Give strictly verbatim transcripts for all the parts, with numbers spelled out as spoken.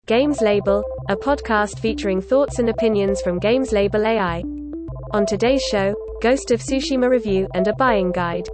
Games Label, a podcast featuring thoughts and opinions from Games Label A I. On today's show, Ghost of Tsushima review and a buying guide.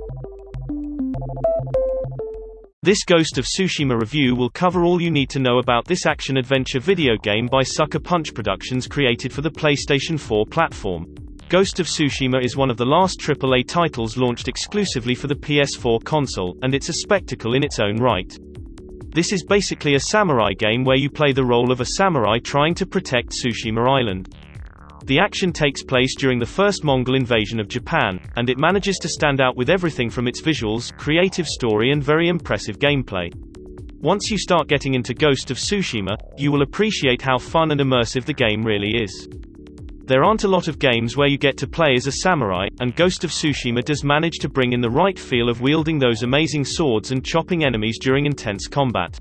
This Ghost of Tsushima review will cover all you need to know about this action-adventure video game by Sucker Punch Productions created for the PlayStation four platform. Ghost of Tsushima is one of the last triple A titles launched exclusively for the P S four console, and it's a spectacle in its own right. This is basically a samurai game where you play the role of a samurai trying to protect Tsushima Island. The action takes place during the first Mongol invasion of Japan, and it manages to stand out with everything from its visuals, creative story and very impressive gameplay. Once you start getting into Ghost of Tsushima, you will appreciate how fun and immersive the game really is. There aren't a lot of games where you get to play as a samurai, and Ghost of Tsushima does manage to bring in the right feel of wielding those amazing swords and chopping enemies during intense combat.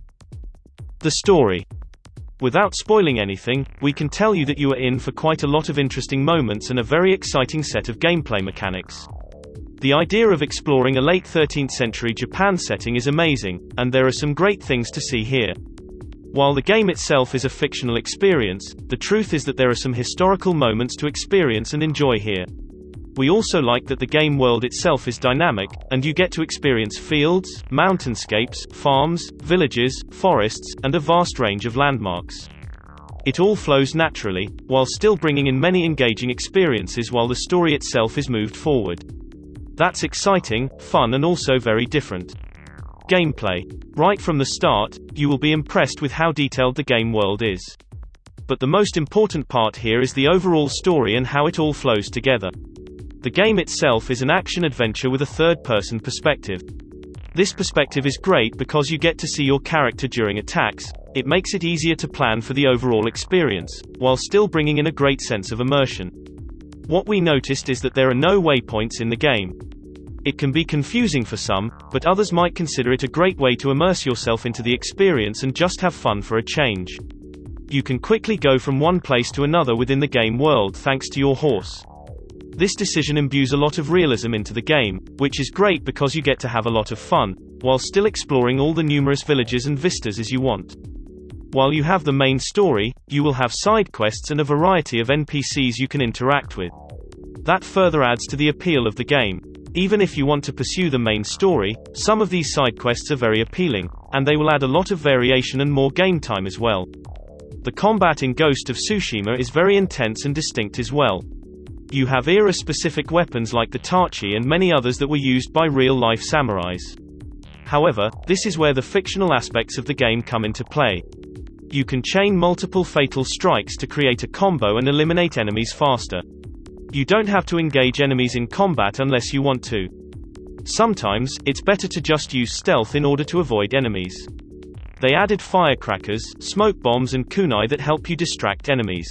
The story. Without spoiling anything, we can tell you that you are in for quite a lot of interesting moments and a very exciting set of gameplay mechanics. The idea of exploring a late thirteenth century Japan setting is amazing, and there are some great things to see here. While the game itself is a fictional experience, the truth is that there are some historical moments to experience and enjoy here. We also like that the game world itself is dynamic, and you get to experience fields, mountainscapes, farms, villages, forests, and a vast range of landmarks. It all flows naturally, while still bringing in many engaging experiences while the story itself is moved forward. That's exciting, fun and also very different. Gameplay. Right from the start, you will be impressed with how detailed the game world is. But the most important part here is the overall story and how it all flows together. The game itself is an action-adventure with a third-person perspective. This perspective is great because you get to see your character during attacks. It makes it easier to plan for the overall experience, while still bringing in a great sense of immersion. What we noticed is that there are no waypoints in the game. It can be confusing for some, but others might consider it a great way to immerse yourself into the experience and just have fun for a change. You can quickly go from one place to another within the game world thanks to your horse. This decision imbues a lot of realism into the game, which is great because you get to have a lot of fun, while still exploring all the numerous villages and vistas as you want. While you have the main story, you will have side quests and a variety of N P Cs you can interact with. That further adds to the appeal of the game. Even if you want to pursue the main story, some of these side quests are very appealing, and they will add a lot of variation and more game time as well. The combat in Ghost of Tsushima is very intense and distinct as well. You have era-specific weapons like the Tachi and many others that were used by real-life samurais. However, this is where the fictional aspects of the game come into play. You can chain multiple fatal strikes to create a combo and eliminate enemies faster. You don't have to engage enemies in combat unless you want to. Sometimes, it's better to just use stealth in order to avoid enemies. They added firecrackers, smoke bombs and kunai that help you distract enemies.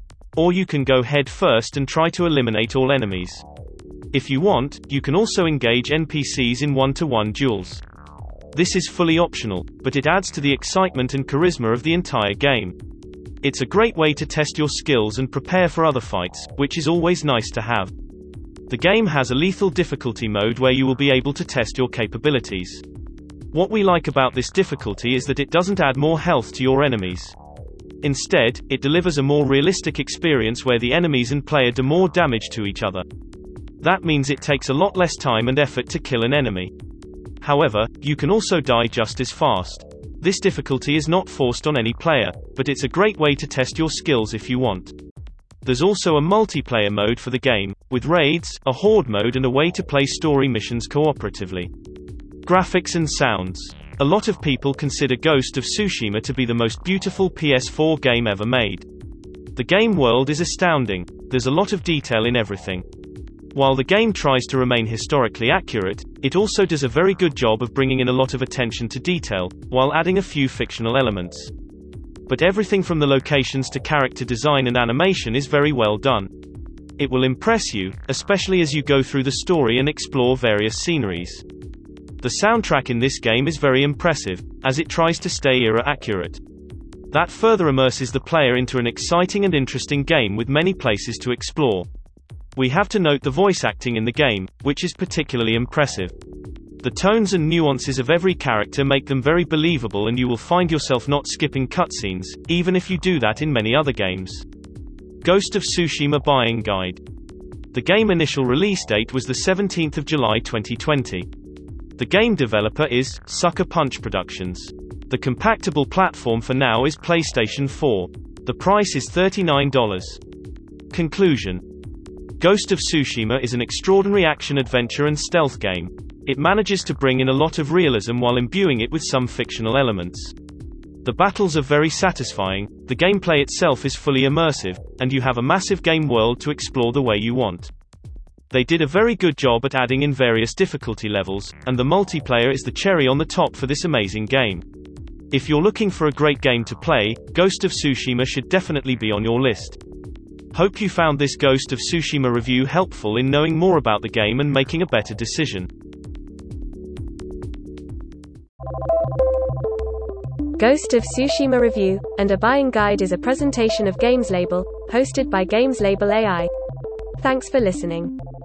Or you can go head first and try to eliminate all enemies. If you want, you can also engage N P Cs in one-to-one duels. This is fully optional, but it adds to the excitement and charisma of the entire game. It's a great way to test your skills and prepare for other fights, which is always nice to have. The game has a lethal difficulty mode where you will be able to test your capabilities. What we like about this difficulty is that it doesn't add more health to your enemies. Instead, it delivers a more realistic experience where the enemies and player do more damage to each other. That means it takes a lot less time and effort to kill an enemy. However, you can also die just as fast. This difficulty is not forced on any player, but it's a great way to test your skills if you want. There's also a multiplayer mode for the game, with raids, a horde mode and a way to play story missions cooperatively. Graphics and sounds. A lot of people consider Ghost of Tsushima to be the most beautiful P S four game ever made. The game world is astounding. There's a lot of detail in everything. While the game tries to remain historically accurate, it also does a very good job of bringing in a lot of attention to detail, while adding a few fictional elements. But everything from the locations to character design and animation is very well done. It will impress you, especially as you go through the story and explore various sceneries. The soundtrack in this game is very impressive, as it tries to stay era accurate. That further immerses the player into an exciting and interesting game with many places to explore. We have to note the voice acting in the game, which is particularly impressive. The tones and nuances of every character make them very believable, and you will find yourself not skipping cutscenes, even if you do that in many other games. Ghost of Tsushima Buying Guide. The game initial release date was the seventeenth of July twenty twenty. The game developer is Sucker Punch Productions. The compatible platform for now is PlayStation four. The price is thirty-nine dollars. Conclusion. Ghost of Tsushima is an extraordinary action-adventure and stealth game. It manages to bring in a lot of realism while imbuing it with some fictional elements. The battles are very satisfying, the gameplay itself is fully immersive, and you have a massive game world to explore the way you want. They did a very good job at adding in various difficulty levels, and the multiplayer is the cherry on the top for this amazing game. If you're looking for a great game to play, Ghost of Tsushima should definitely be on your list. Hope you found this Ghost of Tsushima review helpful in knowing more about the game and making a better decision. Ghost of Tsushima Review and a Buying Guide is a presentation of Games Label, hosted by Games Label A I. Thanks for listening.